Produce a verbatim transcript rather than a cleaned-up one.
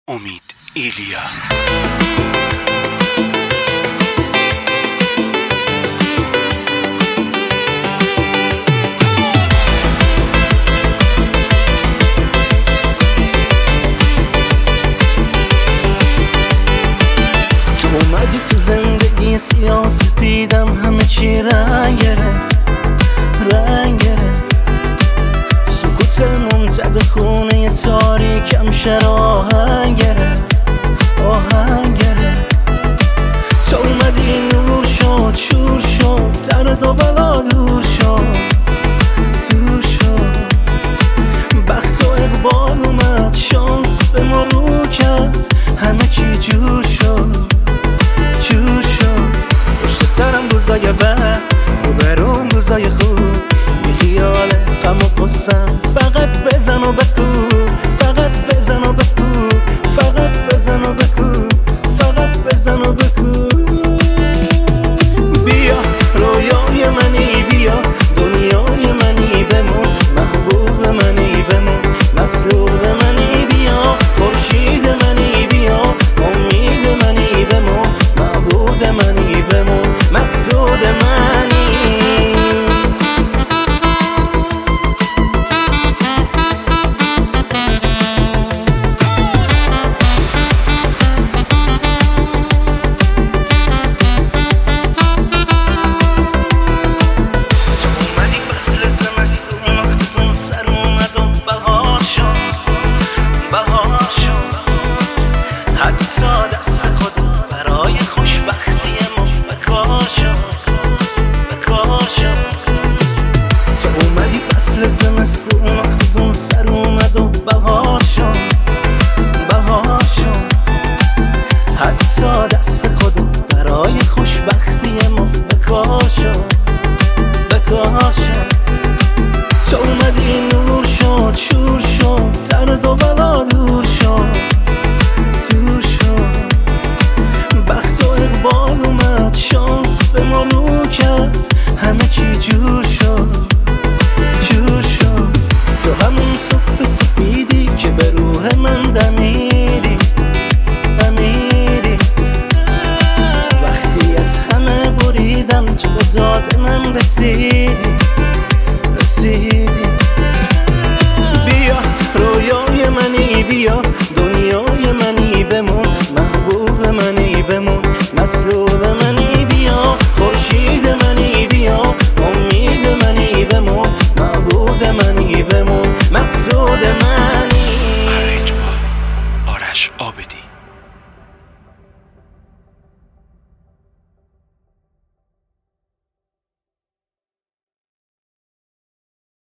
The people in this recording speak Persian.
امید ایلیا. تو اومدی تو زندگی سیاسفیدم، همه چی رنگ گرفت رنگ گرفت. سکوت ممتد خونه تاریکم شر آهنگ گرفت آهنگ گرفت. تو اومدی نور شد شور شد، درد و بلا دور شد دور شد. بخت و اقبال اومد، شانس به ما رو کرد، همه چی جور شد جور شد. پشت سرم روزای بد، رو برام روزای خوب، بی خیال غم و قصم فقط بزن و بکو، فقط بزن و بکو، فقط بزن و بکو، فقط بزن و بکو. بیا رویای منی، بیا دنیای منی، بمون محبوب منی، بمون مسئول منی. بیا خورشید منی، بیا امید منی، بمون معبود منی، بمون مقصود منی. زمستون خزون سر اومد و بهار شد بهار شد. حتی دست خودو برای خوشبختی ما به کار شد به کار شد. تو اومدی نور شد شور شد، درد و بلا دور شد دور شد. بخت و اقبال اومد، شانس به ما رو کرد، همه چی جور شد جور شد. تو همون صبح سپیدی که به روح من دمیدی دمیدی. وقتی از همه بریدم، تو به داد من رسیدی رسیدی. بیا رویای منی، بیا دنیای منی، بمون محبوب منی، بمون مسلوب منی. بیا خورشید منی، بیا امید منی، بمون معبود منی، بمون مقصود منی. آرنج با آرش عابدی.